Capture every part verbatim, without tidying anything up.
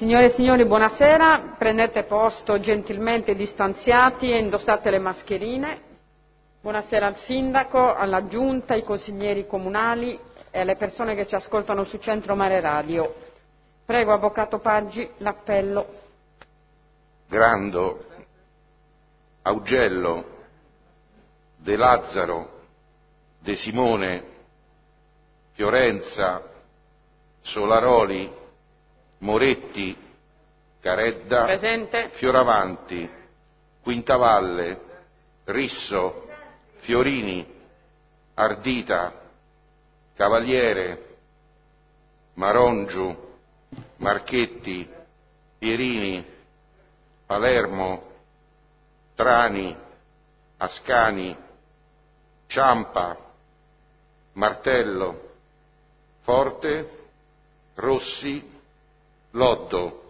Signore e signori, buonasera. Prendete posto gentilmente distanziati e indossate le mascherine. Buonasera al Sindaco, alla Giunta, ai consiglieri comunali e alle persone che ci ascoltano su Centro Mare Radio. Prego, Avvocato Paggi, l'appello. Grando, Augello, De Lazzaro, De Simone, Fiorenza, Solaroli, Moretti, Caredda, Presente. Fioravanti, Quintavalle, Risso, Fiorini, Ardita, Cavaliere, Marongiu, Marchetti, Pierini, Palermo, Trani, Ascani, Ciampa, Martello, Forte, Rossi, Loddo.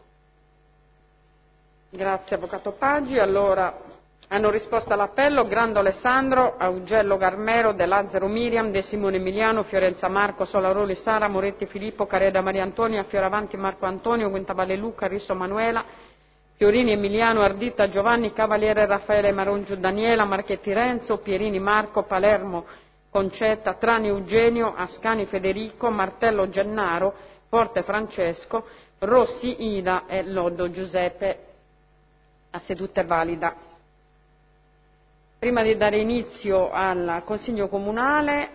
Grazie Avvocato Paggi. Allora hanno risposto all'appello Grando Alessandro, Augello Garmero, De Lazzaro Miriam, De Simone Emiliano, Fiorenza Marco, Solaroli Sara, Moretti Filippo, Careda Maria Antonia, Fioravanti Marco Antonio, Quintavalle Luca, Risso Manuela, Fiorini Emiliano, Ardita Giovanni, Cavaliere Raffaele, Marongiu Daniela, Marchetti Renzo, Pierini Marco, Palermo Concetta, Trani Eugenio, Ascani Federico, Martello Gennaro, Forte Francesco, Rossi Ida e Loddo Giuseppe. La seduta è valida. Prima di dare inizio al Consiglio Comunale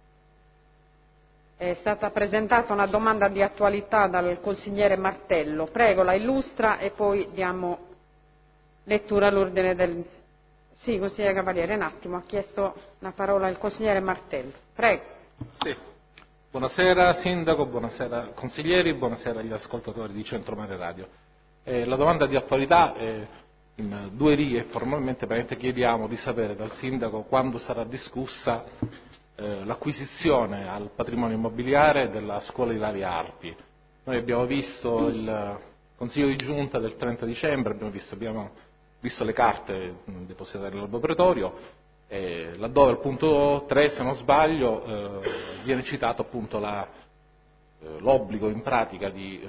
è stata presentata una domanda di attualità dal consigliere Martello. Prego, la illustra e poi diamo lettura all'ordine del... Sì, consigliere Cavaliere, un attimo, ha chiesto la parola il consigliere Martello. Prego. Sì. Buonasera Sindaco, buonasera consiglieri, buonasera agli ascoltatori di Centro Mare Radio. Eh, la domanda di attualità è in due righe. Formalmente chiediamo di sapere dal Sindaco quando sarà discussa eh, l'acquisizione al patrimonio immobiliare della scuola Ilaria Arpi. Noi abbiamo visto il Consiglio di Giunta del trenta dicembre, abbiamo visto, abbiamo visto le carte depositate nell'albo pretorio, eh, laddove al punto tre, se non sbaglio, eh, viene citato appunto la, eh, l'obbligo in pratica di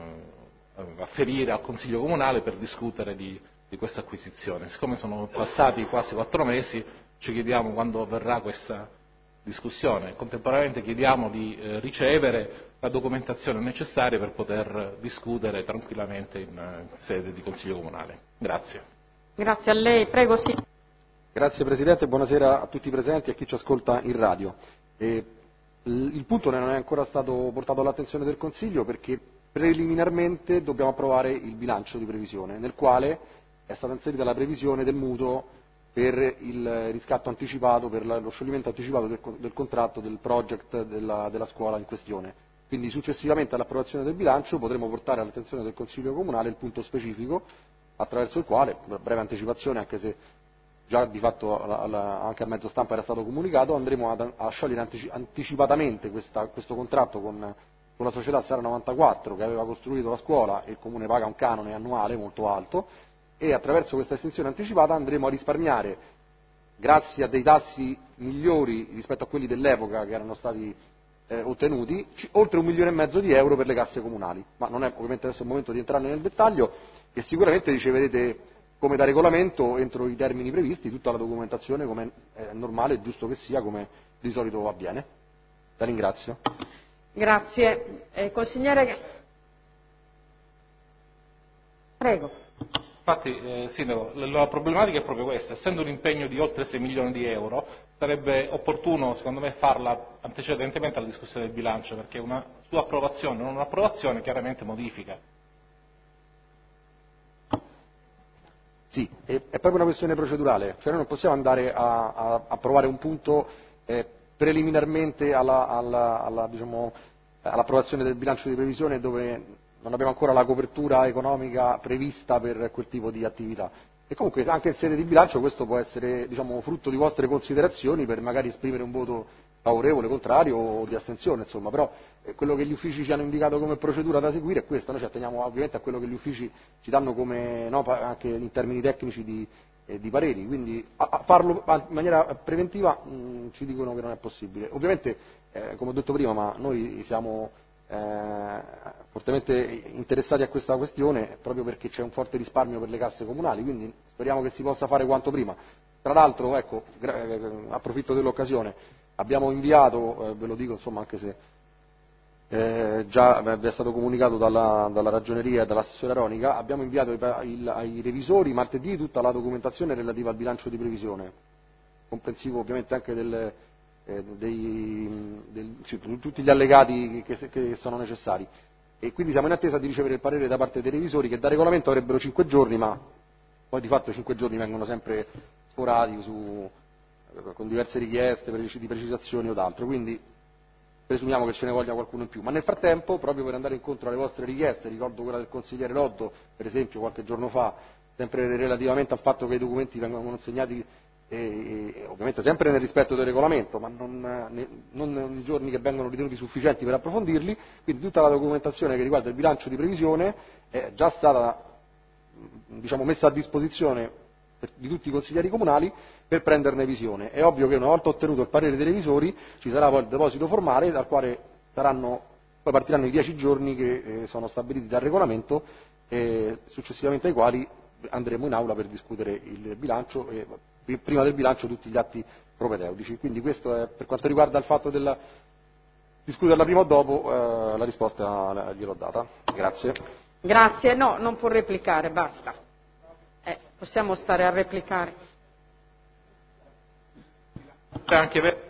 eh, afferire al Consiglio Comunale per discutere di, di questa acquisizione. Siccome sono passati quasi quattro mesi, ci chiediamo quando avverrà questa discussione. Contemporaneamente chiediamo di eh, ricevere la documentazione necessaria per poter discutere tranquillamente in, in sede di Consiglio Comunale. Grazie. Grazie a lei. Prego, sì. Grazie Presidente, buonasera a tutti i presenti e a chi ci ascolta in radio. Eh, il punto non è ancora stato portato all'attenzione del Consiglio perché preliminarmente dobbiamo approvare il bilancio di previsione, nel quale è stata inserita la previsione del mutuo per il riscatto anticipato, per lo scioglimento anticipato del, del contratto del project della, della scuola in questione. Quindi successivamente all'approvazione del bilancio potremo portare all'attenzione del Consiglio Comunale il punto specifico attraverso il quale, con breve anticipazione, anche se già di fatto anche al mezzo stampa era stato comunicato, andremo ad, a sciogliere anticipatamente questa, questo contratto con, con la società Sara novantaquattro che aveva costruito la scuola e il Comune paga un canone annuale molto alto, e attraverso questa estensione anticipata andremo a risparmiare, grazie a dei tassi migliori rispetto a quelli dell'epoca che erano stati eh, ottenuti, oltre un milione e mezzo di euro per le casse comunali. Ma non è ovviamente adesso il momento di entrare nel dettaglio, e sicuramente riceverete come da regolamento entro i termini previsti tutta la documentazione come è normale e giusto che sia, come di solito avviene. La ringrazio. Grazie. Eh, consigliere. Prego. Infatti, eh, Sindaco, la problematica è proprio questa: essendo un impegno di oltre sei milioni di euro, sarebbe opportuno, secondo me, farla antecedentemente alla discussione del bilancio, perché una sua approvazione o non approvazione chiaramente modifica. Sì, è, è proprio una questione procedurale, cioè noi non possiamo andare a, a approvare un punto eh, preliminarmente alla, alla, alla, diciamo, all'approvazione del bilancio di previsione dove non abbiamo ancora la copertura economica prevista per quel tipo di attività. E comunque anche in sede di bilancio questo può essere, diciamo, frutto di vostre considerazioni per magari esprimere un voto favorevole, contrario o di astensione, insomma, però eh, quello che gli uffici ci hanno indicato come procedura da seguire è questa. Noi ci atteniamo ovviamente a quello che gli uffici ci danno come, no, anche in termini tecnici di, eh, di pareri, quindi a, a farlo in maniera preventiva mh, ci dicono che non è possibile. Ovviamente, eh, come ho detto prima, ma noi siamo eh, fortemente interessati a questa questione proprio perché c'è un forte risparmio per le casse comunali, quindi speriamo che si possa fare quanto prima. Tra l'altro, ecco, eh, approfitto dell'occasione, abbiamo inviato, eh, ve lo dico insomma anche se eh, già vi è stato comunicato dalla, dalla ragioneria e dall'assessore Aronica, abbiamo inviato il, il, ai revisori martedì tutta la documentazione relativa al bilancio di previsione, comprensivo ovviamente anche del, eh, dei, del, cioè, tutti gli allegati che, che sono necessari, e quindi siamo in attesa di ricevere il parere da parte dei revisori, che da regolamento avrebbero cinque giorni, ma poi di fatto i cinque giorni vengono sempre sporadici su, con diverse richieste di precisazioni o altro, quindi presumiamo che ce ne voglia qualcuno in più. Ma nel frattempo, proprio per andare incontro alle vostre richieste, ricordo quella del consigliere Loddo, per esempio qualche giorno fa, sempre relativamente al fatto che i documenti vengono consegnati e, e ovviamente sempre nel rispetto del regolamento, ma non, ne, non nei giorni che vengono ritenuti sufficienti per approfondirli, quindi tutta la documentazione che riguarda il bilancio di previsione è già stata, diciamo, messa a disposizione di tutti i consiglieri comunali per prenderne visione. È ovvio che una volta ottenuto il parere dei revisori ci sarà poi il deposito formale, dal quale saranno, poi partiranno i dieci giorni che eh, sono stabiliti dal regolamento, e successivamente ai quali andremo in aula per discutere il bilancio e prima del bilancio tutti gli atti propedeutici. Quindi questo è per quanto riguarda il fatto della discuterla prima o dopo, eh, la risposta gliel'ho data. Grazie. Grazie, no, non può replicare, basta. Eh, possiamo stare a replicare. Anche per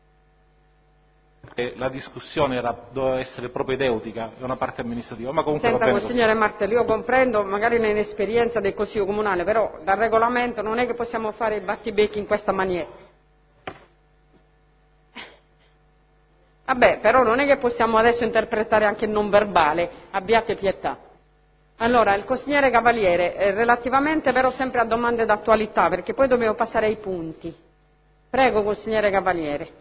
la discussione era, doveva essere propedeutica, è una parte amministrativa, ma comunque Senta, va bene consigliere così. Martelli, io comprendo magari l'inesperienza del Consiglio Comunale, però dal regolamento non è che possiamo fare i battibecchi in questa maniera. Vabbè, però non è che possiamo adesso interpretare anche il non verbale, abbiate pietà. Allora, il consigliere Cavaliere, eh, relativamente però sempre a domande d'attualità, perché poi dobbiamo passare ai punti. Prego, consigliere Cavaliere.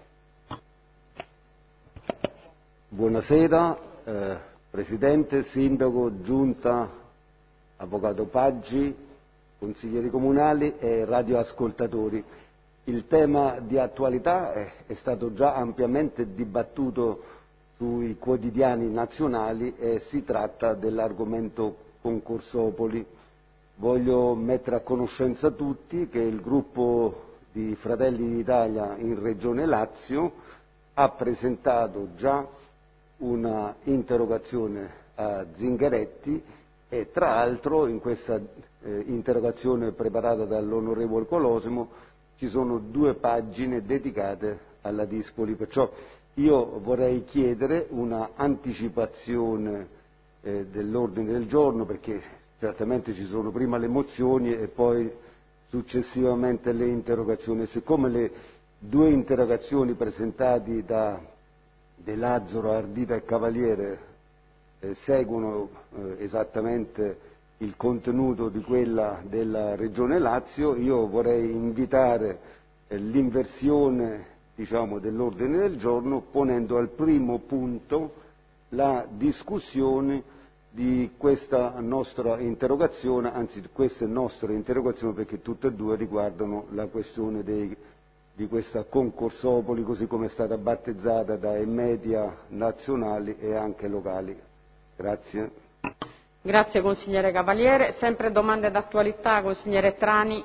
Buonasera, eh, Presidente, Sindaco, Giunta, Avvocato Paggi, consiglieri comunali e radioascoltatori. Il tema di attualità è, è stato già ampiamente dibattuto sui quotidiani nazionali e si tratta dell'argomento concorsopoli. Voglio mettere a conoscenza tutti che il gruppo di Fratelli d'Italia in Regione Lazio ha presentato già una interrogazione a Zingaretti e tra l'altro in questa eh, interrogazione preparata dall'onorevole Colosimo ci sono due pagine dedicate alla Dispoli, perciò io vorrei chiedere una anticipazione eh, dell'ordine del giorno, perché certamente ci sono prima le mozioni e poi successivamente le interrogazioni. Siccome le due interrogazioni presentate da De Lazzaro, Ardita e Cavaliere eh, seguono eh, esattamente il contenuto di quella della Regione Lazio, io vorrei invitare eh, l'inversione, diciamo, dell'ordine del giorno, ponendo al primo punto la discussione di questa nostra interrogazione, anzi queste nostre interrogazioni, perché tutte e due riguardano la questione dei di questa concorsopoli, così come è stata battezzata dai media nazionali e anche locali. Grazie. Grazie consigliere Cavaliere. Sempre domande d'attualità, consigliere Trani.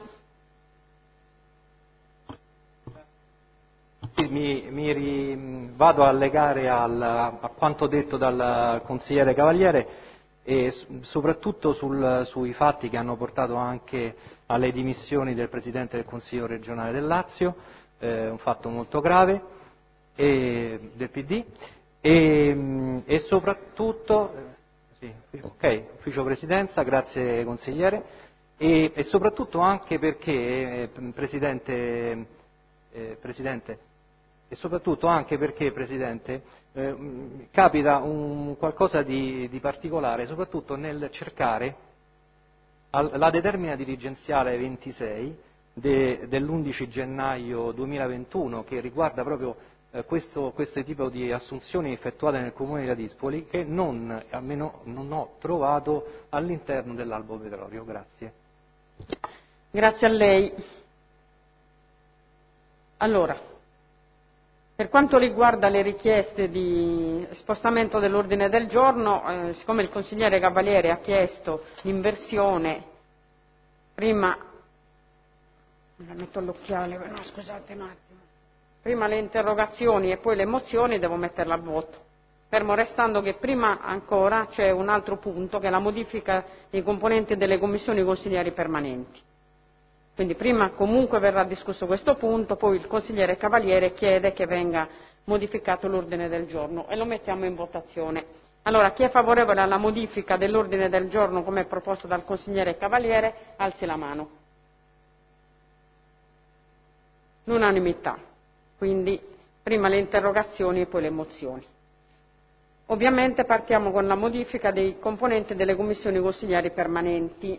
Mi, mi ri, vado a legare al, a quanto detto dal consigliere Cavaliere e soprattutto sul, sui fatti che hanno portato anche alle dimissioni del Presidente del Consiglio regionale del Lazio, eh, un fatto molto grave, e, del P D, e, e soprattutto, sì, ok, ufficio Presidenza, grazie consigliere, e, e soprattutto anche perché, eh, Presidente, eh, Presidente, e soprattutto anche perché, Presidente, eh, capita un qualcosa di, di particolare, soprattutto nel cercare al, la determina dirigenziale ventisei de, dell'undici gennaio duemilaventuno, che riguarda proprio eh, questo, questo tipo di assunzioni effettuate nel Comune di Ladispoli, che non, almeno non ho trovato all'interno dell'Albo Petrolio. Grazie. Grazie a lei. Allora, Per quanto riguarda le richieste di spostamento dell'ordine del giorno, eh, siccome il consigliere Cavaliere ha chiesto l'inversione, prima, mi metto l'occhiale, no, scusate un attimo, prima le interrogazioni e poi le mozioni, devo metterla a voto. Fermo restando che prima ancora c'è un altro punto, che è la modifica dei componenti delle commissioni consigliari permanenti. Quindi prima comunque verrà discusso questo punto, poi il consigliere Cavaliere chiede che venga modificato l'ordine del giorno e lo mettiamo in votazione. Allora, chi è favorevole alla modifica dell'ordine del giorno come proposto dal consigliere Cavaliere, alzi la mano. L'unanimità, quindi prima le interrogazioni e poi le mozioni. Ovviamente partiamo con la modifica dei componenti delle commissioni consigliari permanenti,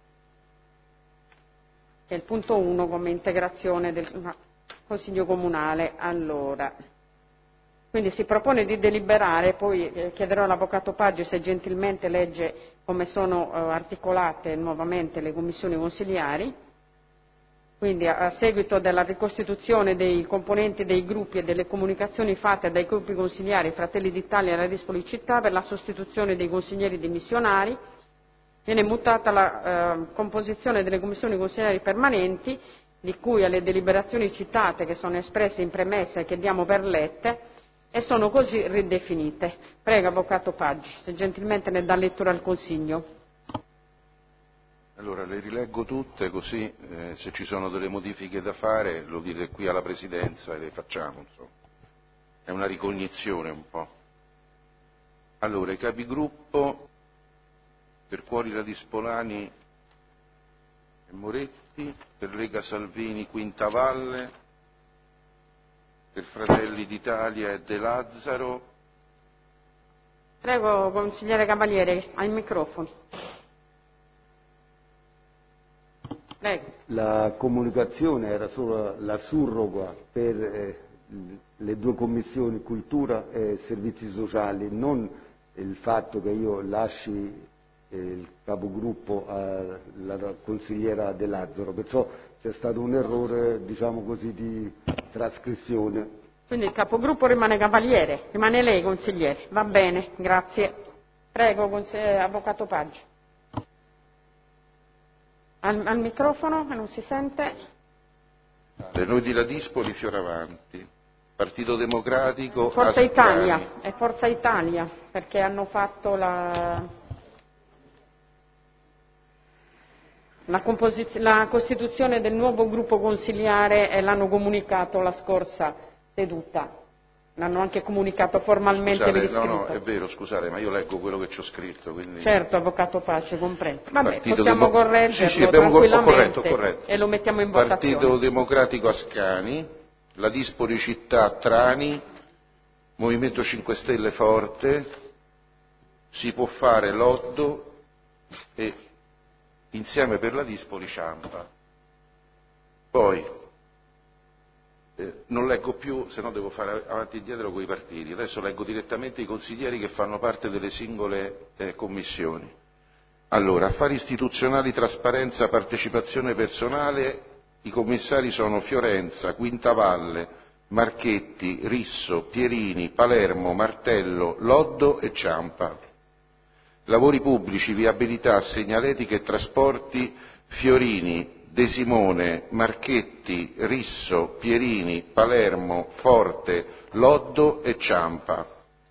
che è il punto uno come integrazione del Consiglio Comunale. Allora, quindi si propone di deliberare, poi eh, chiederò all'Avvocato Paggi se gentilmente legge come sono eh, articolate nuovamente le commissioni consigliari. Quindi a, a seguito della ricostituzione dei componenti dei gruppi e delle comunicazioni fatte dai gruppi consigliari Fratelli d'Italia e la Dispoli Città per la sostituzione dei consiglieri dimissionari, viene mutata la eh, composizione delle commissioni consigliari permanenti, di cui alle deliberazioni citate che sono espresse in premessa e che diamo per lette, e sono così ridefinite. Prego, Avvocato Paggi, se gentilmente ne dà lettura al Consiglio. Allora, le rileggo tutte, così eh, se ci sono delle modifiche da fare lo dite qui alla Presidenza e le facciamo, insomma. È una ricognizione un po'. Allora, i capigruppo, per Cuori la Dispolani e Moretti, per Lega Salvini Quintavalle, per Fratelli d'Italia e De Lazzaro. Prego, consigliere Cavaliere, ai microfoni. Prego. La comunicazione era solo la surroga per eh, le due commissioni cultura e servizi sociali, non il fatto che io lasci eh, il capogruppo alla consigliera De Lazzaro, perciò c'è stato un errore, diciamo così, di trascrizione. Quindi il capogruppo rimane Cavaliere, rimane lei consigliere, va bene, grazie. Prego, Avvocato Paggi. Al, al microfono, che non si sente. Noi di La Dispoli, Fioravanti. Partito Democratico, Forza Ascani. Italia, è Forza Italia, perché hanno fatto la, la, composiz- la costituzione del nuovo gruppo consiliare e l'hanno comunicato la scorsa seduta. L'hanno anche comunicato formalmente Scusate, per iscritto. no, no, è vero, scusate, ma io leggo quello che ci ho scritto. Quindi... Certo, Avvocato Pace, comprendo. Vabbè, Partito possiamo Demo... correggerlo sì, sì, abbiamo... tranquillamente corretto, corretto. e lo mettiamo in votazione. Partito Democratico Ascani, La Dispoli Città Trani, Movimento cinque Stelle Forte, Si può fare Loddo e Insieme per la Dispoli Ciampa. Poi eh, non leggo più, se no devo fare avanti e indietro con i partiti. Adesso leggo direttamente i consiglieri che fanno parte delle singole eh, commissioni. Allora, affari istituzionali, trasparenza, partecipazione personale, i commissari sono Fiorenza, Quintavalle, Marchetti, Risso, Pierini, Palermo, Martello, Loddo e Ciampa. Lavori pubblici, viabilità, segnaletica e trasporti, Fiorini, De Simone, Marchetti, Risso, Pierini, Palermo, Forte, Loddo e Ciampa.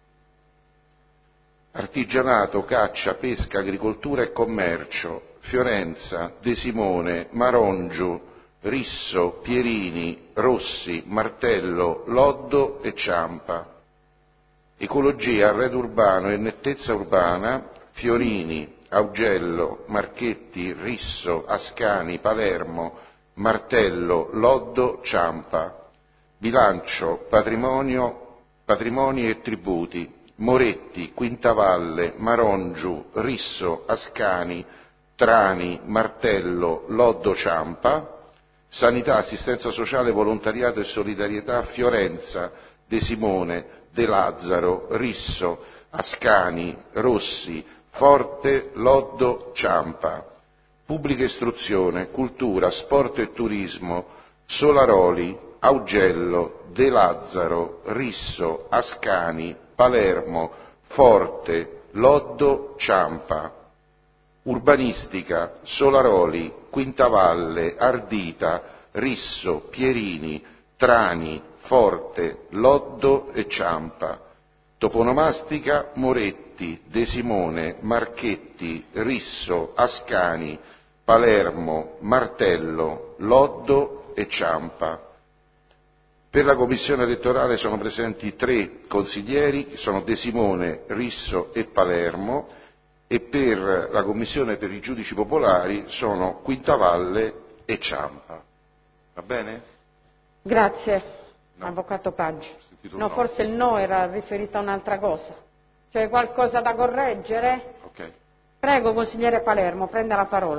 Artigianato, caccia, pesca, agricoltura e commercio, Fiorenza, De Simone, Marongiu, Risso, Pierini, Rossi, Martello, Loddo e Ciampa. Ecologia, arredo urbano e nettezza urbana, Fiorini, Augello, Marchetti, Risso, Ascani, Palermo, Martello, Loddo, Ciampa. Bilancio, patrimonio, patrimoni e tributi, Moretti, Quintavalle, Marongiu, Risso, Ascani, Trani, Martello, Loddo, Ciampa. Sanità, assistenza sociale, volontariato e solidarietà, Fiorenza, De Simone, De Lazzaro, Risso, Ascani, Rossi, Forte, Loddo, Ciampa. Pubblica istruzione, cultura, sport e turismo, Solaroli, Augello, De Lazzaro, Risso, Ascani, Palermo, Forte, Loddo, Ciampa. Urbanistica, Solaroli, Quintavalle, Ardita, Risso, Pierini, Trani, Forte, Loddo e Ciampa. Toponomastica, Moretti, De Simone, Marchetti, Risso, Ascani, Palermo, Martello, Loddo e Ciampa. Per la commissione elettorale sono presenti tre consiglieri, che sono De Simone, Risso e Palermo, e per la commissione per i giudici popolari sono Quintavalle e Ciampa. Va bene? Grazie, No. Avvocato Paggi. Sentito No, no. forse il no era riferito a un'altra cosa. C'è qualcosa da correggere? Ok. Prego, consigliere Palermo, prenda la parola.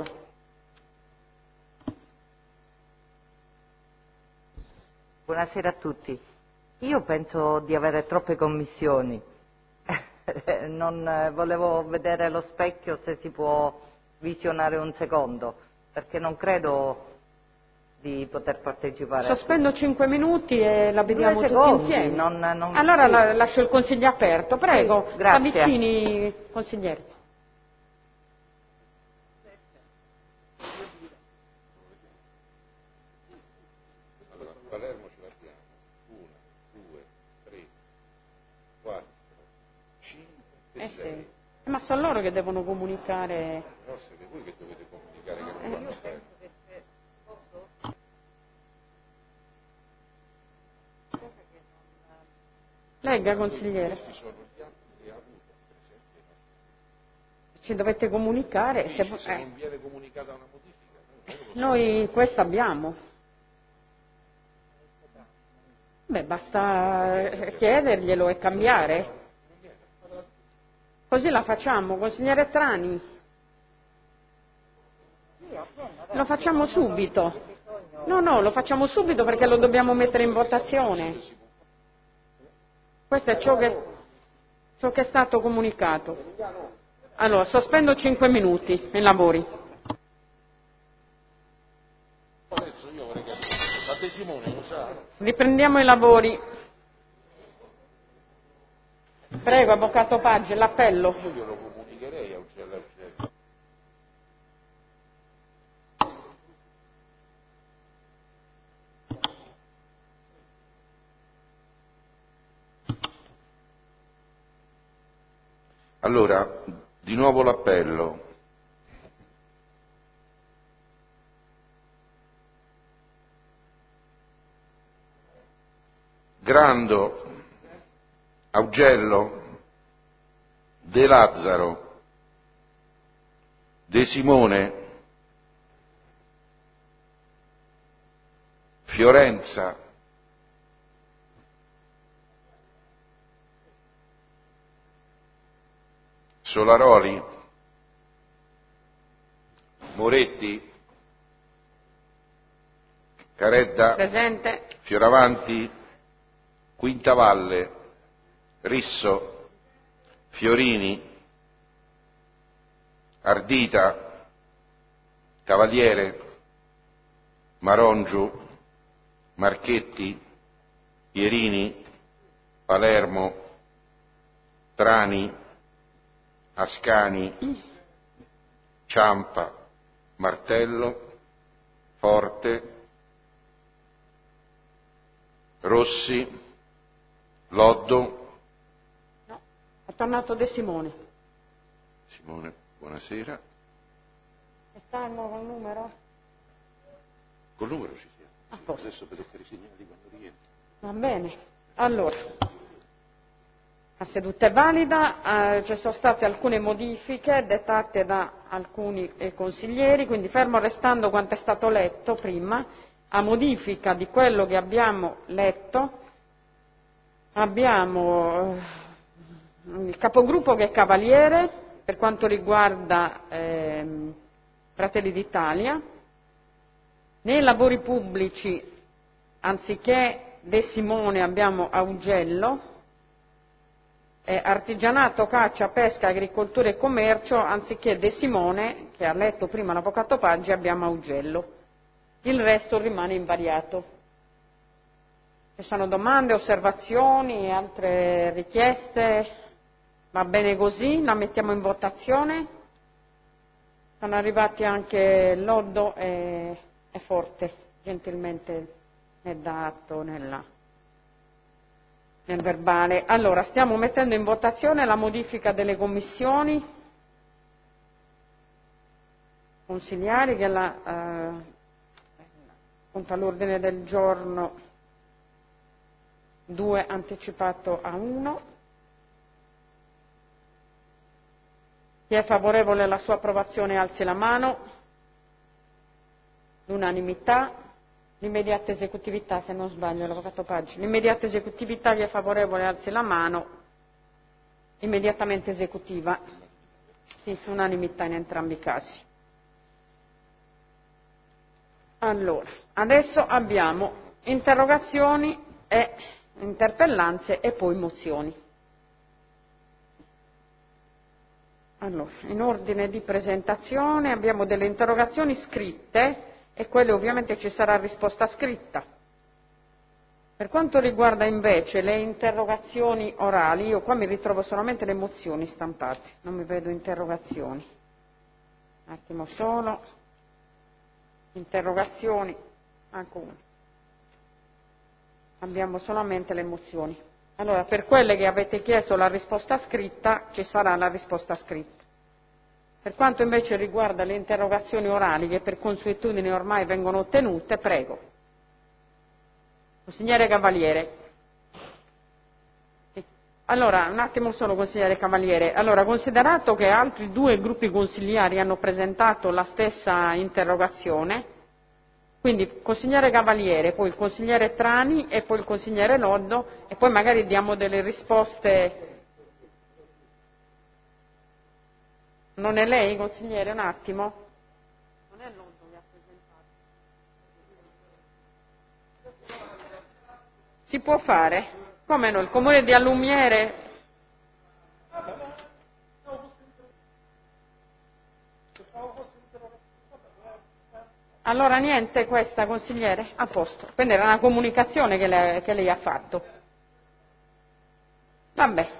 Buonasera a tutti. Io penso di avere troppe commissioni. Non volevo vedere lo specchio se si può visionare un secondo, perché non credo di poter partecipare. Sospendo cinque minuti e la vediamo Due tutti secondi, insieme. non- non- allora sì. la- lascio il consiglio aperto. Prego, Sì, grazie. avvicini, consigliere. Allora, Palermo ce l'abbiamo. Una, due, tre, quattro, cinque e Eh sei. sì. Ma sono loro che devono comunicare. No, siete voi che dovete comunicare che non vanno bene. Legga, consigliere. Questi sono gli atti che ha avuto presente. Ci dovete comunicare. Se, Se eh, non viene comunicata una modifica, noi non lo possiamo. noi questo abbiamo. Beh, basta eh, chiederglielo e cambiare. Così la facciamo, consigliere Trani. Lo facciamo subito. No, no, lo facciamo subito perché lo dobbiamo mettere in votazione. Questo è ciò che, ciò che è stato comunicato. Allora, sospendo cinque minuti i lavori. Adesso io vorrei capire, la De Simone lo sa? Riprendiamo i lavori. Prego, Avvocato Paggi, l'appello. Io glielo comunicherei a Uccello a Uccello. Allora, di nuovo l'appello. Grando, Augello, De Lazzaro, De Simone, Fiorenza, Solaroli, Moretti, Caredda, Presente. Fioravanti, Quintavalle, Risso, Fiorini, Ardita, Cavaliere, Marongiu, Marchetti, Pierini, Palermo, Trani, Ascani, Ciampa, Martello, Forte, Rossi, Loddo. No, è tornato De Simone. Simone, buonasera. E sta il nuovo numero? Col numero ci siamo. A Sì, posto. adesso vedo per i segnali quando rientra. Va bene. Allora, la seduta è valida, eh, ci sono state alcune modifiche dettate da alcuni eh, consiglieri, quindi fermo restando quanto è stato letto prima, a modifica di quello che abbiamo letto, abbiamo eh, il capogruppo che è Cavaliere per quanto riguarda ehm, Fratelli d'Italia. Nei lavori pubblici, anziché De Simone, abbiamo Augello. Eh, artigianato, caccia, pesca, agricoltura e commercio, anziché De Simone, che ha letto prima l'Avvocato Paggi, abbiamo Augello. Il resto rimane invariato. Ci sono domande, osservazioni, altre richieste? Va bene così? La mettiamo in votazione? Sono arrivati anche Loddo e, e Forte, gentilmente ne dà atto nella, nel verbale. Allora, stiamo mettendo in votazione la modifica delle commissioni consigliari, che è la, eh, appunto all'ordine del giorno due anticipato a uno. Chi è favorevole alla sua approvazione alzi la mano. L'unanimità. L'immediata esecutività, se non sbaglio, l'avvocato Paggi. L'immediata esecutività, chi è favorevole alzi la mano. Immediatamente esecutiva. Sì, unanimità in entrambi i casi. Allora, adesso abbiamo interrogazioni e interpellanze e poi mozioni. Allora, in ordine di presentazione abbiamo delle interrogazioni scritte e quelle ovviamente ci sarà risposta scritta. Per quanto riguarda invece le interrogazioni orali, io qua mi ritrovo solamente le mozioni stampate, non mi vedo interrogazioni. Un attimo solo. Interrogazioni, anche una. Abbiamo solamente le mozioni. Allora, per quelle che avete chiesto la risposta scritta, ci sarà la risposta scritta. Per quanto invece riguarda le interrogazioni orali, che per consuetudine ormai vengono ottenute, prego. Consigliere Cavaliere. Sì. Allora, un attimo solo, consigliere Cavaliere. Allora, considerato che altri due gruppi consigliari hanno presentato la stessa interrogazione, quindi consigliere Cavaliere, poi il consigliere Trani e poi il consigliere Loddo, e poi magari diamo delle risposte. Non è lei, consigliere? Un attimo. Non è Loddo che ha presentato. Si può fare? Come no? Il comune di Allumiere. Allora niente questa, consigliere? A posto. Quindi era una comunicazione che lei, che lei ha fatto. Vabbè.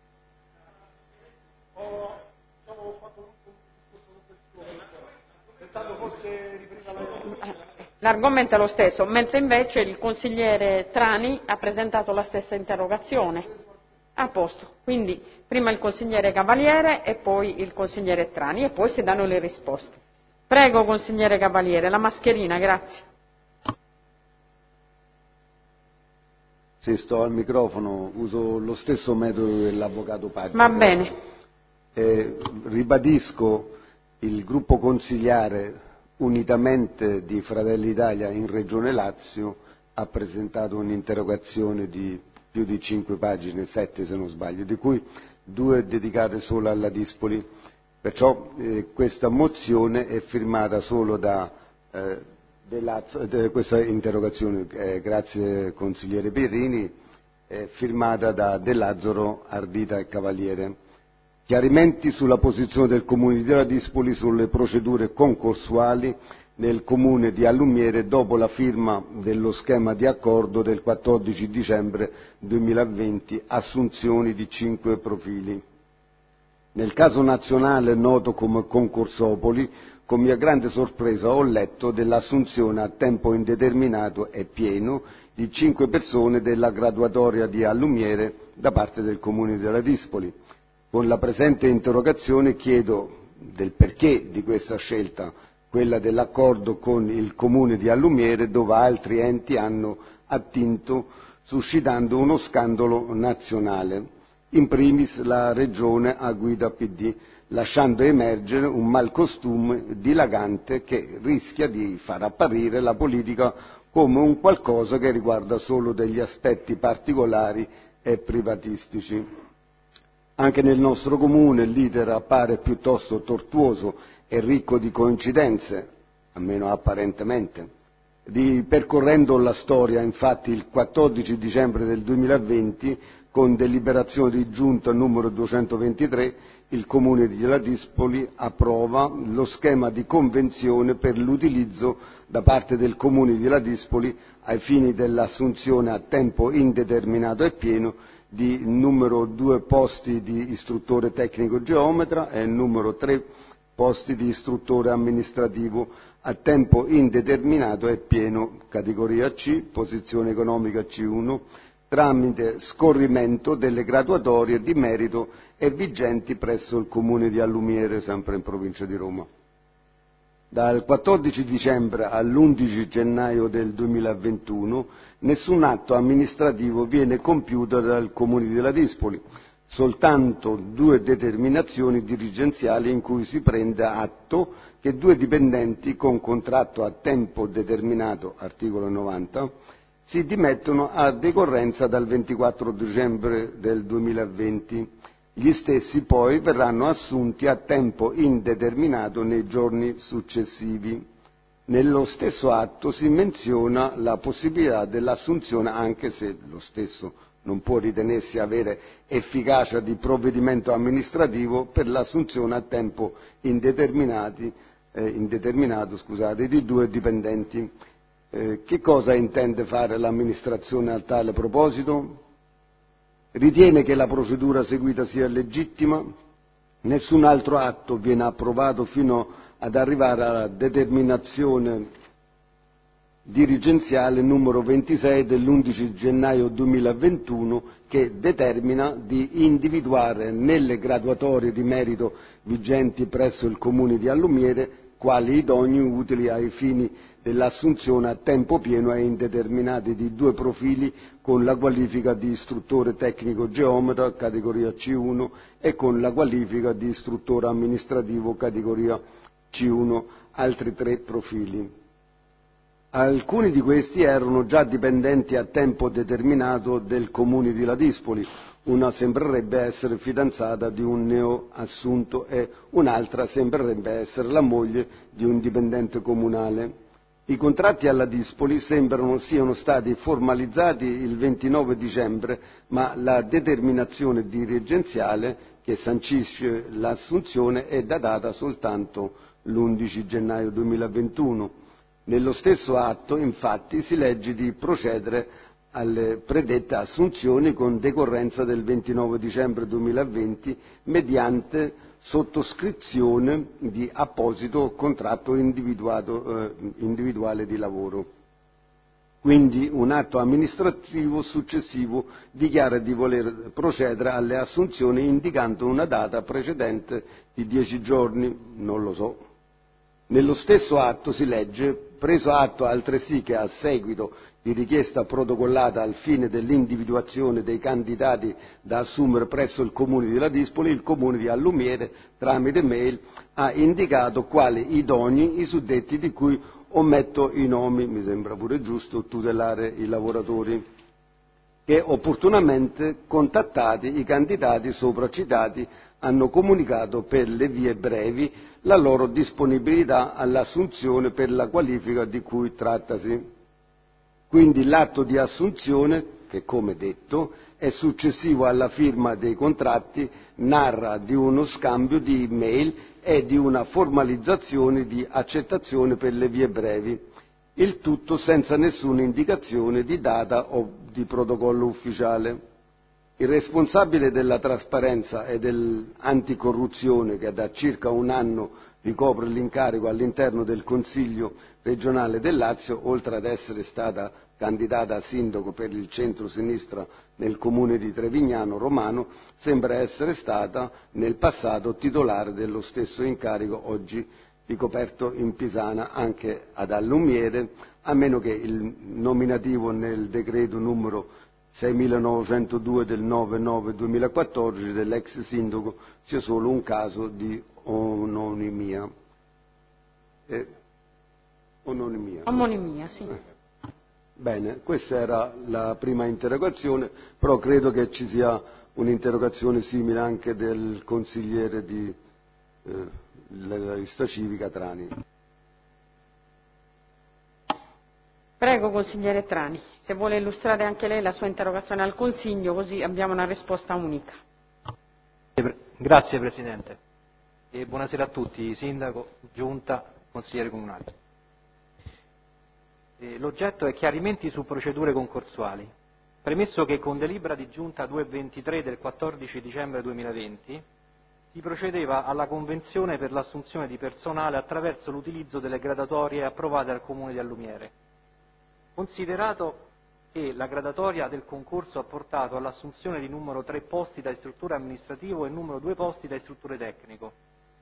L'argomento è lo stesso, mentre invece il consigliere Trani ha presentato la stessa interrogazione. A posto. Quindi prima il consigliere Cavaliere e poi il consigliere Trani e poi si danno le risposte. Prego, consigliere Cavaliere, la mascherina, grazie. Se sto al microfono uso lo stesso metodo dell'avvocato Paggi. Va bene. Eh, ribadisco il gruppo consigliare unitamente di Fratelli d'Italia in Regione Lazio ha presentato un'interrogazione di più di cinque pagine, sette se non sbaglio, di cui due dedicate solo alla Dispoli. Perciò eh, questa mozione è firmata solo da eh, De Lazio, de, questa interrogazione, eh, grazie consigliere Pierrini, è firmata da De Lazzaro, Ardita e Cavaliere. Chiarimenti sulla posizione del Comune di Dispoli sulle procedure concorsuali nel Comune di Allumiere dopo la firma dello schema di accordo del quattordici dicembre duemilaventi, assunzioni di cinque profili. Nel caso nazionale noto come Concorsopoli, con mia grande sorpresa ho letto dell'assunzione a tempo indeterminato e pieno di cinque persone della graduatoria di Allumiere da parte del Comune della Dispoli. Con la presente interrogazione chiedo del perché di questa scelta, quella dell'accordo con il Comune di Allumiere, dove altri enti hanno attinto, suscitando uno scandalo nazionale. In primis la Regione a guida P D, lasciando emergere un malcostume dilagante che rischia di far apparire la politica come un qualcosa che riguarda solo degli aspetti particolari e privatistici. Anche nel nostro Comune l'iter appare piuttosto tortuoso e ricco di coincidenze, almeno apparentemente. Ripercorrendo la storia, infatti, il quattordici dicembre del duemilaventi con deliberazione di giunta numero duecentoventitré, il Comune di Ladispoli approva lo schema di convenzione per l'utilizzo da parte del Comune di Ladispoli ai fini dell'assunzione a tempo indeterminato e pieno di numero due posti di istruttore tecnico geometra e numero tre posti di istruttore amministrativo a tempo indeterminato e pieno, categoria C, posizione economica C uno, tramite scorrimento delle graduatorie di merito e vigenti presso il Comune di Allumiere, sempre in provincia di Roma. Dal quattordici dicembre all'undici gennaio del duemilaventuno nessun atto amministrativo viene compiuto dal Comune di Ladispoli, soltanto due determinazioni dirigenziali in cui si prende atto che due dipendenti con contratto a tempo determinato, articolo novanta, si dimettono a decorrenza dal ventiquattro dicembre del duemilaventi. Gli stessi poi verranno assunti a tempo indeterminato nei giorni successivi. Nello stesso atto si menziona la possibilità dell'assunzione, anche se lo stesso non può ritenersi avere efficacia di provvedimento amministrativo, per l'assunzione a tempo indeterminati, eh, indeterminato scusate, di due dipendenti. Eh, che cosa intende fare l'amministrazione a tale proposito? Ritiene che la procedura seguita sia legittima? Nessun altro atto viene approvato fino ad arrivare alla determinazione dirigenziale numero ventisei dell'undici gennaio duemilaventuno, che determina di individuare nelle graduatorie di merito vigenti presso il Comune di Allumiere quali idonei utili ai fini dell'assunzione a tempo pieno e indeterminati di due profili con la qualifica di istruttore tecnico geometra, categoria C uno, e con la qualifica di istruttore amministrativo, categoria C uno, altri tre profili. Alcuni di questi erano già dipendenti a tempo determinato del Comune di Ladispoli, una sembrerebbe essere fidanzata di un neoassunto e un'altra sembrerebbe essere la moglie di un dipendente comunale. I contratti a Ladispoli sembrano siano stati formalizzati il ventinove dicembre, ma la determinazione dirigenziale che sancisce l'assunzione è datata soltanto l'undici gennaio duemilaventuno. Nello stesso atto, infatti, si legge di procedere alle predette assunzioni con decorrenza del ventinove dicembre duemilaventi mediante sottoscrizione di apposito contratto individuato, eh, individuale di lavoro. Quindi un atto amministrativo successivo dichiara di voler procedere alle assunzioni indicando una data precedente di dieci giorni, non lo so. Nello stesso atto si legge: preso atto altresì che a seguito di richiesta protocollata al fine dell'individuazione dei candidati da assumere presso il Comune di Ladispoli, il Comune di Allumiere, tramite mail, ha indicato quali idonei i suddetti di cui ometto i nomi, mi sembra pure giusto tutelare i lavoratori, che opportunamente contattati i candidati sopra citati hanno comunicato per le vie brevi la loro disponibilità all'assunzione per la qualifica di cui trattasi. Quindi l'atto di assunzione, che come detto è successivo alla firma dei contratti, narra di uno scambio di email e di una formalizzazione di accettazione per le vie brevi, il tutto senza nessuna indicazione di data o di protocollo ufficiale. Il responsabile della trasparenza e dell'anticorruzione, che da circa un anno ricopre l'incarico all'interno del Consiglio regionale del Lazio, oltre ad essere stata candidata a sindaco per il centro-sinistra nel comune di Trevignano Romano, sembra essere stata nel passato titolare dello stesso incarico oggi ricoperto in Pisana anche ad Allumiere, a meno che il nominativo nel decreto numero seimilanovecentodue del nove nove duemilaquattordici dell'ex sindaco sia solo un caso di ononimia. Eh, ononimia. Omonimia, sì. Bene, questa era la prima interrogazione, però credo che ci sia un'interrogazione simile anche del consigliere di, eh, della lista civica Trani. Prego, consigliere Trani, se vuole illustrare anche lei la sua interrogazione al Consiglio, così abbiamo una risposta unica. Grazie Presidente e buonasera a tutti, Sindaco, Giunta, consiglieri comunali. L'oggetto è chiarimenti su procedure concorsuali. Premesso che con delibera di Giunta duecentoventitré del quattordici dicembre duemilaventi si procedeva alla convenzione per l'assunzione di personale attraverso l'utilizzo delle graduatorie approvate dal Comune di Allumiere. Considerato che la graduatoria del concorso ha portato all'assunzione di numero tre posti da istruttore amministrativo e numero due posti da istruttore tecnico.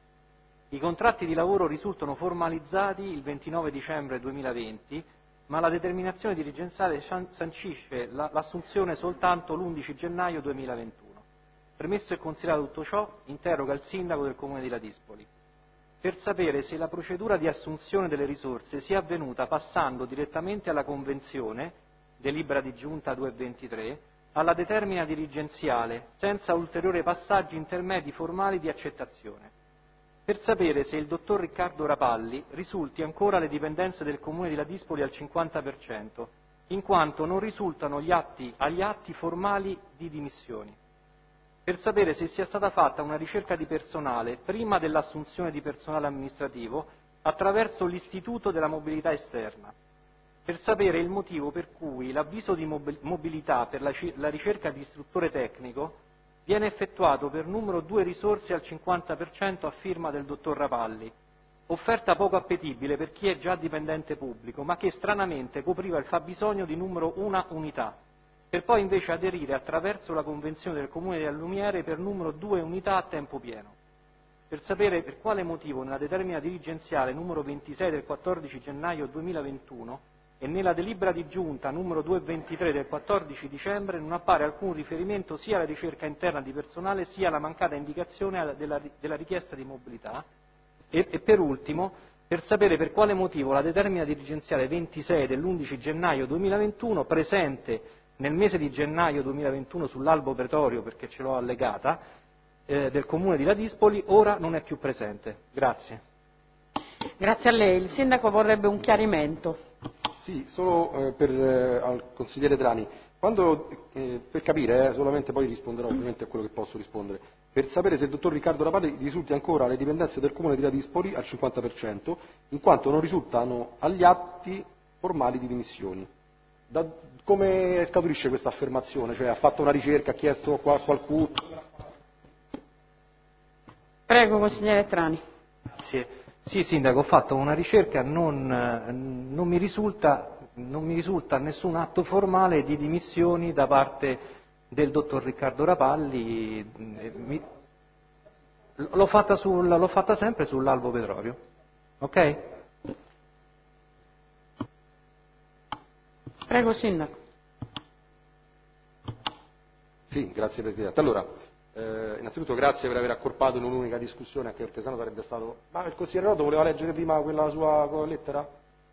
I contratti di lavoro risultano formalizzati il ventinove dicembre duemilaventi, ma la determinazione dirigenziale sancisce l'assunzione soltanto l'undici gennaio duemilaventuno. Premesso e considerato tutto ciò, interroga il Sindaco del Comune di Ladispoli per sapere se la procedura di assunzione delle risorse sia avvenuta passando direttamente alla convenzione, delibera di Giunta duecentoventitré, alla determina dirigenziale, senza ulteriori passaggi intermedi formali di accettazione. Per sapere se il dottor Riccardo Rapalli risulti ancora alle dipendenze del Comune di Ladispoli al cinquanta per cento, in quanto non risultano gli atti, agli atti formali di dimissioni. Per sapere se sia stata fatta una ricerca di personale prima dell'assunzione di personale amministrativo attraverso l'istituto della mobilità esterna. Per sapere il motivo per cui l'avviso di mobilità per la, la ricerca di istruttore tecnico viene effettuato per numero due risorse al cinquanta per cento a firma del dottor Rapalli, offerta poco appetibile per chi è già dipendente pubblico, ma che stranamente copriva il fabbisogno di numero una unità, per poi invece aderire attraverso la convenzione del Comune di Allumiere per numero due unità a tempo pieno. Per sapere per quale motivo nella determina dirigenziale numero ventisei del quattordici gennaio duemilaventuno e nella delibera di Giunta numero duecentoventitré del quattordici dicembre non appare alcun riferimento sia alla ricerca interna di personale sia alla mancata indicazione della, della richiesta di mobilità e, e per ultimo per sapere per quale motivo la determina dirigenziale ventisei dell'undici gennaio duemilaventuno presente nel mese di gennaio duemilaventuno sull'albo pretorio, perché ce l'ho allegata, eh, del Comune di Ladispoli, ora non è più presente. Grazie. Grazie a lei. Il Sindaco vorrebbe un chiarimento. Sì, solo eh, per, eh, al consigliere Trani, quando, eh, per capire, eh, solamente poi risponderò ovviamente a quello che posso rispondere, per sapere se il dottor Riccardo Rapalli risulti ancora alle dipendenze del Comune di Ladispoli al cinquanta per cento, in quanto non risultano agli atti formali di dimissioni. Da, come scaturisce questa affermazione? Cioè ha fatto una ricerca, ha chiesto a qualcuno? Prego, consigliere Trani. Sì, sì, Sindaco, ho fatto una ricerca, non, non, mi risulta, non mi risulta nessun atto formale di dimissioni da parte del dottor Riccardo Rapalli. Mi, l'ho, fatta sul, l'ho fatta sempre sull'albo petrolio. Ok? Prego, Sindaco. Sì, grazie Presidente. Allora, eh, innanzitutto grazie per aver accorpato in un'unica discussione, anche perché sennò sarebbe stato... Ma il consigliere Rodo voleva leggere prima quella sua lettera?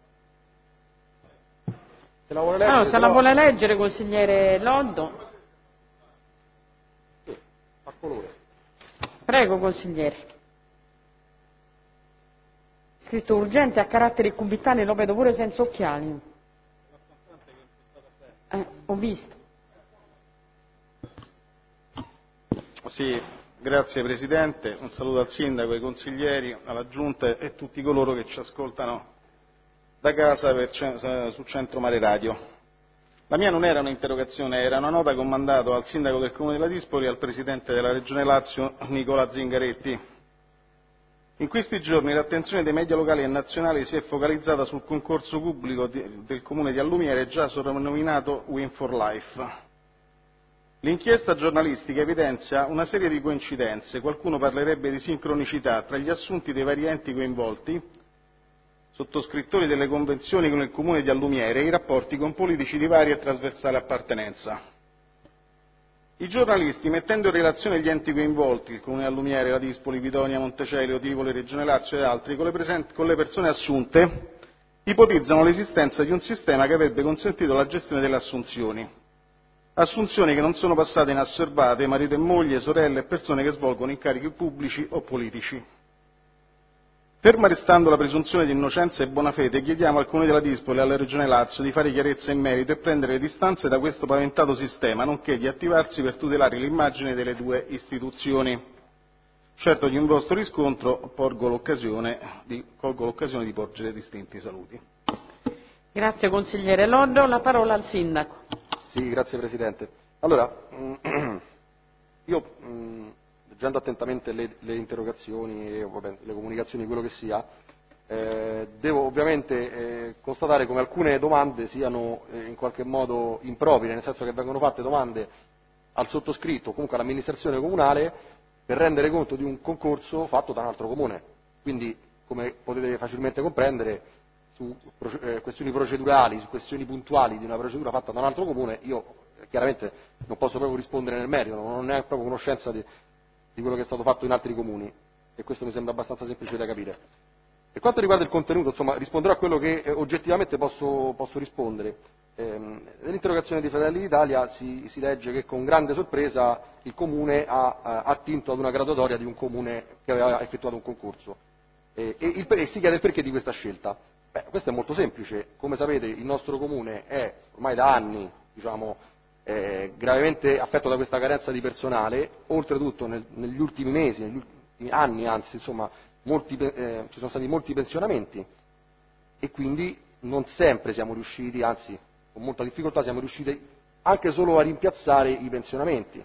Se la vuole leggere? Allora, se, se la no... vuole leggere, consigliere Loddo. Sì, fa colore. Prego, consigliere. Scritto urgente a caratteri cubitali, lo vedo pure senza occhiali. Eh, ho visto. Sì, grazie Presidente, un saluto al Sindaco, ai consiglieri, alla Giunta e tutti coloro che ci ascoltano da casa per, su Centro Mare Radio. La mia non era un'interrogazione, era una nota che ho mandato al Sindaco del Comune di Ladispoli e al Presidente della Regione Lazio, Nicola Zingaretti. In questi giorni l'attenzione dei media locali e nazionali si è focalizzata sul concorso pubblico di, del Comune di Allumiere, già soprannominato Win for Life. L'inchiesta giornalistica evidenzia una serie di coincidenze, qualcuno parlerebbe di sincronicità, tra gli assunti dei vari enti coinvolti, sottoscrittori delle convenzioni con il Comune di Allumiere e i rapporti con politici di varia e trasversale appartenenza. I giornalisti, mettendo in relazione gli enti coinvolti, il Comune di Allumiere, Ladispoli, Vitonia, Montecelio, Tivoli, Regione Lazio e altri, con le, presenti, con le persone assunte, ipotizzano l'esistenza di un sistema che avrebbe consentito la gestione delle assunzioni. Assunzioni che non sono passate inosservate, marito e moglie, sorelle e persone che svolgono incarichi pubblici o politici. Ferma restando la presunzione di innocenza e buona fede, chiediamo al Comune della Dispoli e alla Regione Lazio di fare chiarezza in merito e prendere le distanze da questo paventato sistema, nonché di attivarsi per tutelare l'immagine delle due istituzioni. Certo, di un vostro riscontro colgo l'occasione di, colgo l'occasione di porgere distinti saluti. Grazie consigliere Loddo. La parola al Sindaco. Sì, grazie Presidente. Allora, io mh, leggendo attentamente le, le interrogazioni e vabbè, le comunicazioni, quello che sia, eh, devo ovviamente eh, constatare come alcune domande siano eh, in qualche modo improprie, nel senso che vengono fatte domande al sottoscritto, comunque all'amministrazione comunale, per rendere conto di un concorso fatto da un altro comune. Quindi, come potete facilmente comprendere, su eh, questioni procedurali, su questioni puntuali di una procedura fatta da un altro comune, io eh, chiaramente non posso proprio rispondere nel merito, non ho neanche proprio conoscenza di, di quello che è stato fatto in altri comuni, e questo mi sembra abbastanza semplice da capire. Per quanto riguarda il contenuto, insomma, risponderò a quello che eh, oggettivamente posso, posso rispondere. Eh, nell'interrogazione di Fratelli d'Italia si, si legge che con grande sorpresa il Comune ha, ha attinto ad una graduatoria di un Comune che aveva effettuato un concorso eh, e, il, e si chiede il perché di questa scelta. Beh, questo è molto semplice. Come sapete, il nostro Comune è ormai da anni, diciamo, eh, gravemente affetto da questa carenza di personale, oltretutto nel, negli ultimi mesi, negli ultimi anni anzi, insomma, molti, eh, ci sono stati molti pensionamenti e quindi non sempre siamo riusciti, anzi con molta difficoltà siamo riusciti anche solo a rimpiazzare i pensionamenti.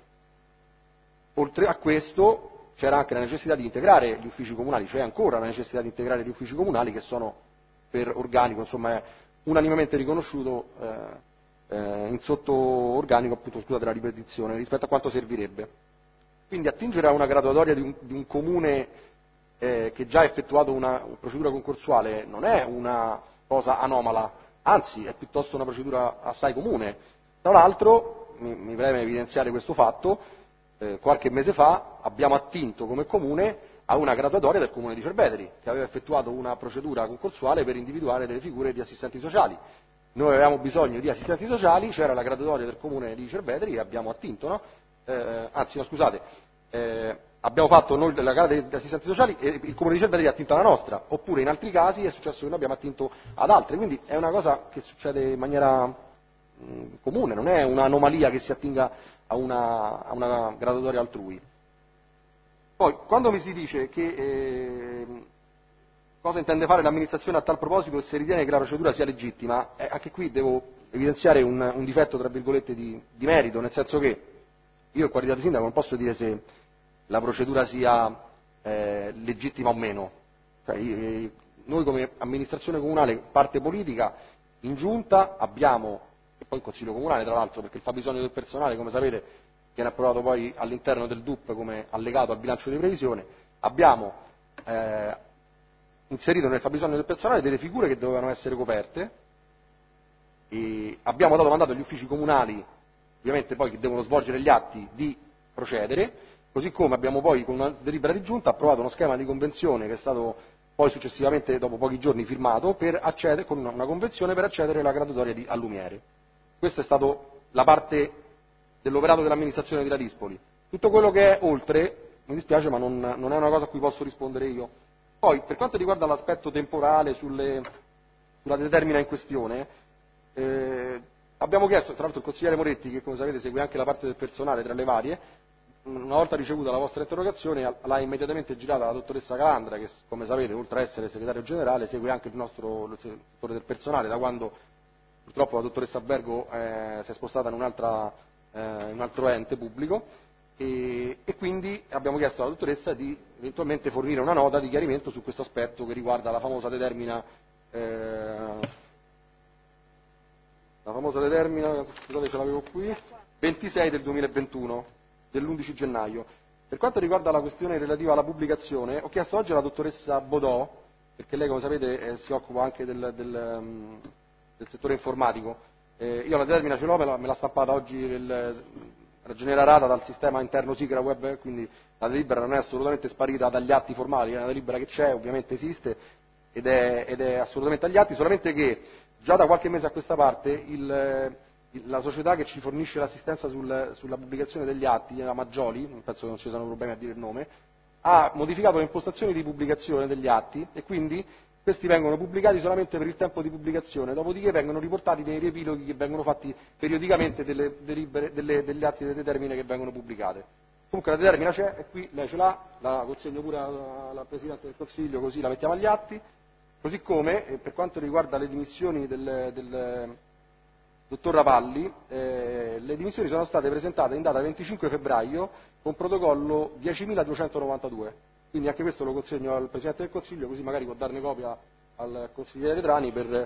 Oltre a questo c'era anche la necessità di integrare gli uffici comunali, c'è ancora la necessità di integrare gli uffici comunali che sono per organico, insomma, è unanimemente riconosciuto eh, eh, in sotto organico, appunto, scusate la ripetizione, rispetto a quanto servirebbe. Quindi attingere a una graduatoria di un, di un comune eh, che già ha effettuato una procedura concorsuale non è una cosa anomala, anzi è piuttosto una procedura assai comune. Tra l'altro, mi, mi preme evidenziare questo fatto, eh, qualche mese fa abbiamo attinto come comune a una graduatoria del Comune di Cerveteri, che aveva effettuato una procedura concorsuale per individuare delle figure di assistenti sociali. Noi avevamo bisogno di assistenti sociali, c'era la graduatoria del Comune di Cerveteri e abbiamo attinto, no? Eh, anzi, no, scusate, eh, abbiamo fatto noi la gara degli assistenti sociali e il Comune di Cerveteri ha attinto alla nostra, oppure in altri casi è successo che noi abbiamo attinto ad altre, quindi è una cosa che succede in maniera mh, comune, non è un'anomalia che si attinga a una, a una graduatoria altrui. Poi, quando mi si dice che eh, cosa intende fare l'amministrazione a tal proposito e se ritiene che la procedura sia legittima, eh, anche qui devo evidenziare un, un difetto, tra virgolette, di, di merito, nel senso che io in qualità di sindaco non posso dire se la procedura sia eh, legittima o meno. Cioè, eh, noi come amministrazione comunale, parte politica, in giunta abbiamo, e poi il Consiglio Comunale tra l'altro, perché il fabbisogno del personale, come sapete, viene approvato poi all'interno del D U P come allegato al bilancio di previsione, abbiamo eh, inserito nel fabbisogno del personale delle figure che dovevano essere coperte e abbiamo dato mandato agli uffici comunali, ovviamente poi che devono svolgere gli atti, di procedere, così come abbiamo poi con una delibera di giunta approvato uno schema di convenzione che è stato poi successivamente dopo pochi giorni firmato per accedere, con una convenzione per accedere alla graduatoria di allumiere. Questa è stata la parte dell'operato dell'amministrazione di Ladispoli. Tutto quello che è oltre, mi dispiace, ma non, non è una cosa a cui posso rispondere io. Poi, per quanto riguarda l'aspetto temporale sulle, sulla determina in questione, eh, abbiamo chiesto, tra l'altro il consigliere Moretti, che come sapete segue anche la parte del personale tra le varie, una volta ricevuta la vostra interrogazione l'ha immediatamente girata alla dottoressa Calandra, che come sapete, oltre a essere segretario generale, segue anche il nostro il settore del personale, da quando purtroppo la dottoressa Bergo eh, si è spostata in un'altra in un altro ente pubblico e, e quindi abbiamo chiesto alla dottoressa di eventualmente fornire una nota di chiarimento su questo aspetto che riguarda la famosa determina eh, la famosa determina, scusate ce l'avevo qui, ventisei del duemilaventuno, dell'undici gennaio. Per quanto riguarda la questione relativa alla pubblicazione, ho chiesto oggi alla dottoressa Bodò, perché lei come sapete eh, si occupa anche del, del, um, del settore informatico. Eh, io la determina ce l'ho, me, me l'ha stampata oggi il Ragioniere Arata dal sistema interno Sicra Web, quindi la delibera non è assolutamente sparita dagli atti formali, è una delibera che c'è, ovviamente esiste ed è, ed è assolutamente agli atti, solamente che già da qualche mese a questa parte il, il, la società che ci fornisce l'assistenza sul, sulla pubblicazione degli atti, la Maggioli, non penso che non ci siano problemi a dire il nome, ha modificato le impostazioni di pubblicazione degli atti e quindi questi vengono pubblicati solamente per il tempo di pubblicazione, dopodiché vengono riportati nei riepiloghi che vengono fatti periodicamente delle delibere, delle, degli atti di determine che vengono pubblicate. Comunque la determina c'è e qui lei ce l'ha, la consegno pure alla Presidente del Consiglio così la mettiamo agli atti, così come eh, per quanto riguarda le dimissioni del, del dottor Rapalli, eh, le dimissioni sono state presentate in data venticinque febbraio con protocollo diecimiladuecentonovantadue, quindi anche questo lo consegno al Presidente del Consiglio così magari può darne copia al consigliere Trani per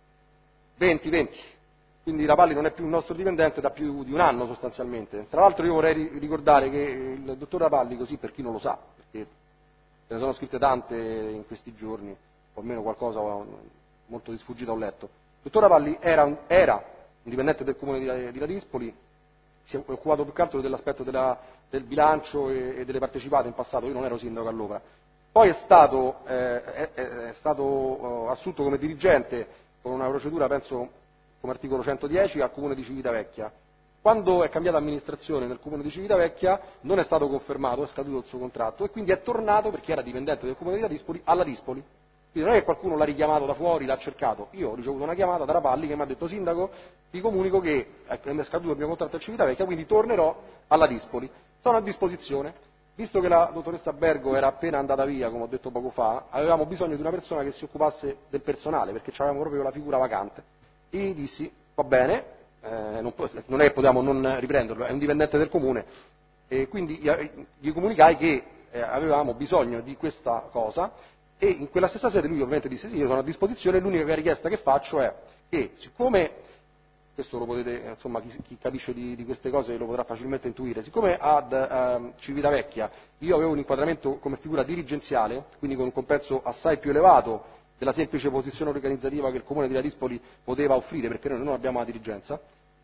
venti venti. Quindi Rapalli non è più un nostro dipendente da più di un anno sostanzialmente. Tra l'altro io vorrei ricordare che il dottor Rapalli, così per chi non lo sa, perché ce ne sono scritte tante in questi giorni, o almeno qualcosa molto di sfuggita ho letto, il dottor Rapalli era un, era un dipendente del comune di, di Ladispoli, si è occupato più che altro dell'aspetto della, del bilancio e, e delle partecipate in passato, io non ero sindaco allora. Poi è stato, eh, è, è stato eh, assunto come dirigente con una procedura, penso, come articolo centodieci al comune di Civitavecchia. Quando è cambiata amministrazione nel comune di Civitavecchia non è stato confermato, è scaduto il suo contratto e quindi è tornato, perché era dipendente del comune di Ladispoli, alla Dispoli. Quindi non è che qualcuno l'ha richiamato da fuori, l'ha cercato, io ho ricevuto una chiamata da Rapalli che mi ha detto sindaco ti comunico che è scaduto il mio contratto a Civitavecchia, quindi tornerò alla Dispoli. Sono a disposizione. Visto che la dottoressa Bergo era appena andata via, come ho detto poco fa, avevamo bisogno di una persona che si occupasse del personale, perché avevamo proprio la figura vacante. E gli dissi, va bene, eh, non, non è che potevamo non riprenderlo, è un dipendente del comune, e quindi gli comunicai che eh, avevamo bisogno di questa cosa e in quella stessa sede lui ovviamente disse sì, io sono a disposizione, l'unica richiesta che faccio è che siccome questo lo potete, insomma, chi, chi capisce di, di queste cose lo potrà facilmente intuire, siccome ad eh, Civitavecchia io avevo un inquadramento come figura dirigenziale, quindi con un compenso assai più elevato della semplice posizione organizzativa che il comune di Ladispoli poteva offrire, perché noi non abbiamo la dirigenza,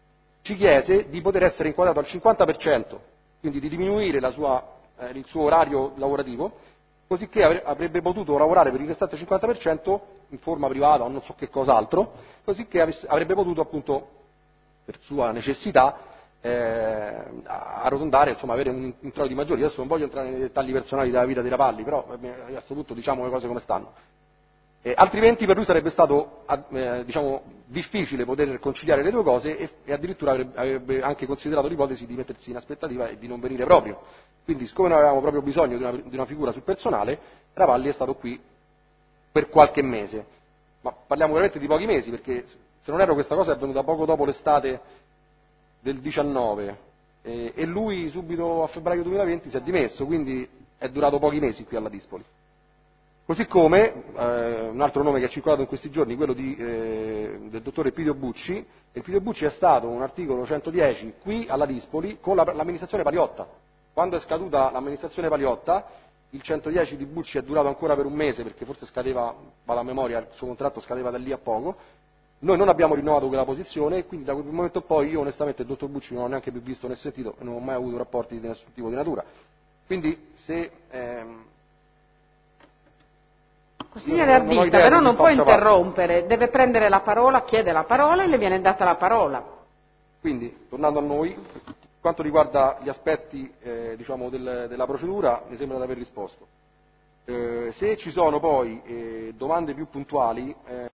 ci chiese di poter essere inquadrato al cinquanta per cento, quindi di diminuire la sua, eh, il suo orario lavorativo, così che avrebbe potuto lavorare per il restante cinquanta per cento in forma privata o non so che cos'altro, così che avrebbe potuto appunto per sua necessità eh, arrotondare, insomma avere un introiti maggiori. Adesso non voglio entrare nei dettagli personali della vita di Rapalli, però a questo punto diciamo le cose come stanno. Eh, altrimenti per lui sarebbe stato eh, diciamo, difficile poter conciliare le due cose e, e addirittura avrebbe, avrebbe anche considerato l'ipotesi di mettersi in aspettativa e di non venire proprio. Quindi siccome noi avevamo proprio bisogno di una, di una figura sul personale, Rapalli è stato qui per qualche mese. Ma parliamo veramente di pochi mesi, perché se non erro questa cosa è avvenuta poco dopo l'estate del diciannove eh, e lui subito a febbraio duemilaventi si è dimesso, quindi è durato pochi mesi qui alla Dispoli. Così come eh, un altro nome che è circolato in questi giorni, quello di, eh, del dottore Pidio Bucci. E Pidio Bucci è stato un articolo centodieci qui alla Dispoli con la, l'amministrazione Paliotta. Quando è scaduta l'amministrazione Paliotta, il centodieci di Bucci è durato ancora per un mese, perché forse scadeva, vado a memoria, il suo contratto scadeva da lì a poco. Noi non abbiamo rinnovato quella posizione e quindi da quel momento poi io onestamente il dottor Bucci non l'ho neanche più visto né sentito e non ho mai avuto rapporti di nessun tipo di natura. Quindi se... Ehm, Consigliere Ardita, però non può interrompere, parte. Deve prendere la parola, chiede la parola e le viene data la parola. Quindi, tornando a noi, per quanto riguarda gli aspetti eh, diciamo, del, della procedura, mi sembra di aver risposto. Eh, se ci sono poi eh, domande più puntuali... Eh,